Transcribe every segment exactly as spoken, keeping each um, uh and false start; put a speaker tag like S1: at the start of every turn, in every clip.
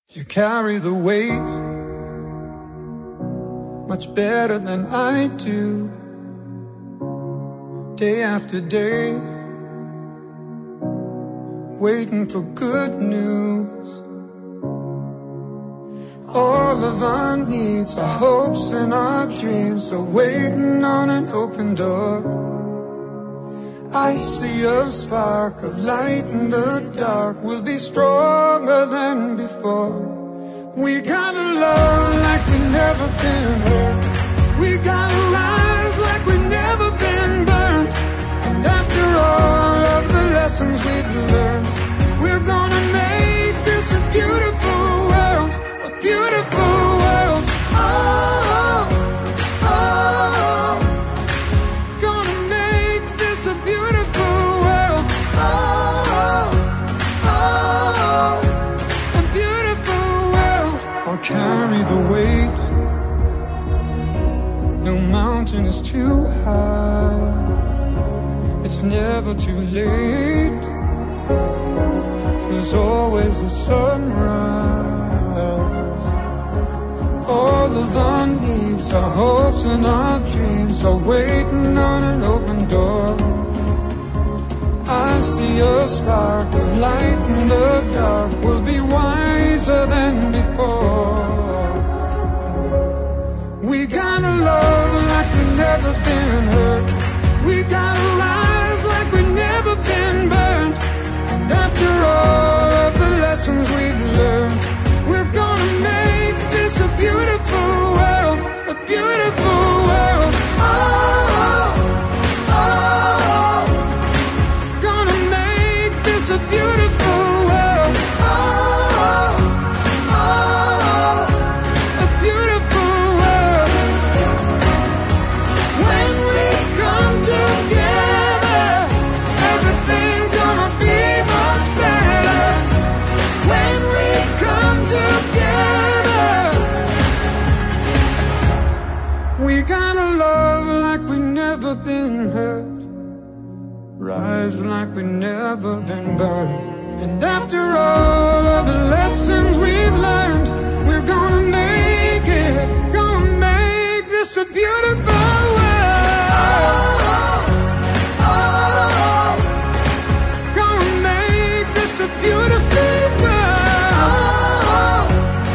S1: You carry the weight much better than I do. Day after day, waiting for good news. All of our needs, our hopes and our dreams are waiting on an open door. I see a spark, a light in the dark. We'll be stronger than before. We gotta love like we've never been hurt. We gotta rise like we've never been burned. And after all of the lessons we've learned, we're gonna make this a beautiful world, a beautiful world. Oh, oh, oh. Gonna make this a beautiful world. Oh, oh, a beautiful world. Or carry the weight. No mountain is too high. It's never too late. There's always a sunrise. All of our needs, our hopes and our dreams are waiting on an open door. I see a spark of light in the dark. We'll be wiser than before. We gotta love like we've never been hurt. We gotta rise like we've never been burned. And after all of the lessons we've learned, we're gonna make this a beautiful world, a beautiful world. Oh, oh, gonna make this a beautiful world. Oh, oh, a beautiful world. When we come together, everything's gonna be much better. When we come together, we gotta love like we've never been hurt, rise like we've never been burned. And after all of the lessons we've learned, we're gonna make it, gonna make this a beautiful world. Oh, gonna make this a beautiful world.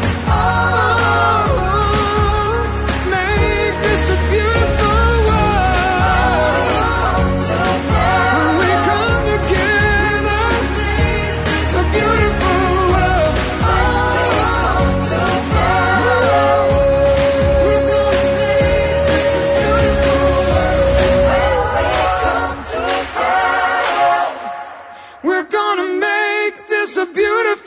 S1: Oh, make this a beautiful world. When we come together, it's a beautiful world. Oh, we're gonna make this a beautiful world. We're gonna make this a beautiful